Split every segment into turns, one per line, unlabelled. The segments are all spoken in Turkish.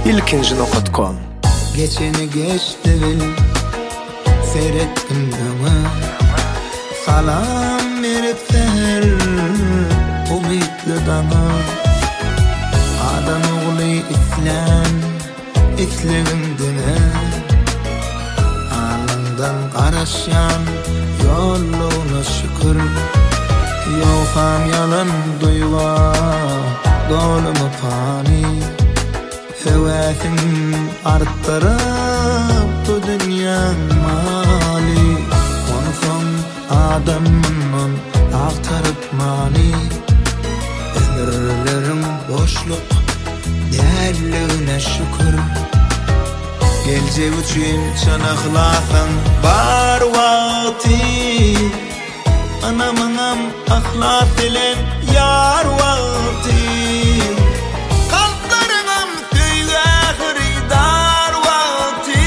ilkinci.com.
Geçeni geçti bil, seyrettim ama salam verip seher umutlu dana. Adam oğlu islan islegindine, alından qarasyan yolluğuna şükür. Yoxam yalan duyva dolumu pani, hevesin arttırıp bu dünya mali. Onu son adamından aktarıp mani, ömürlerim boşluk değerliğine şükür. Gelecek için çanaklasın var vakti, anam ahlas ile yar vakti. Kalklarım tüyge hıridar vakti,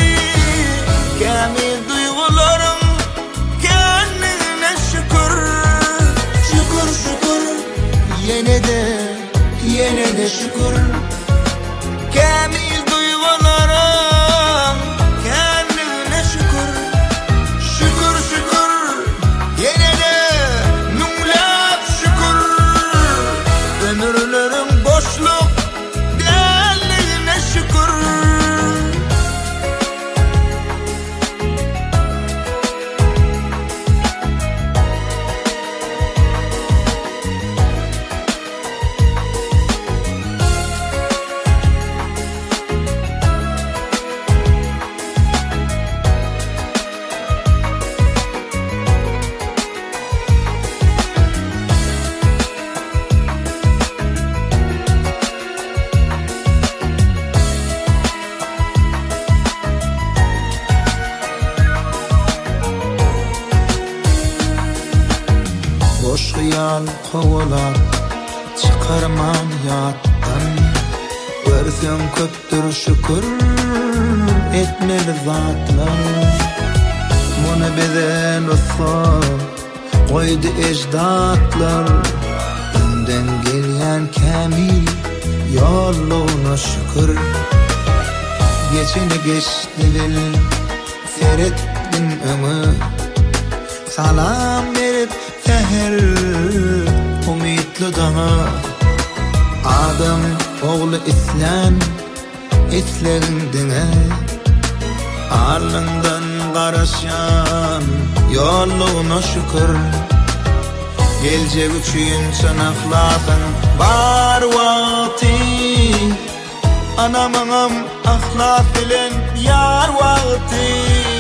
kamil duygularım kendine şükür. Şükür şükür, yine de şükür. Kamil duygularım kendine şükür. Şükür şükür, yine de nunglat şükür. Ömürlerim boşluk değerliğine şükür. Boş hayal kovalar çıkarman yattan. Görsem köptür şükür etmeli zatlar. Bunu bilen olsa koydu ecdatlar. Önden gelen kamil yolluğuna şükür. Geçeni geçti bil, seyrettin ömür. Salam verip seher umutlu dana. Adam oğlu islan islerindine, alnından qarasyan yolluğuna şükür. Gelecek üçün çanaklasın var vakti, anam ahlas bilen yar vakti.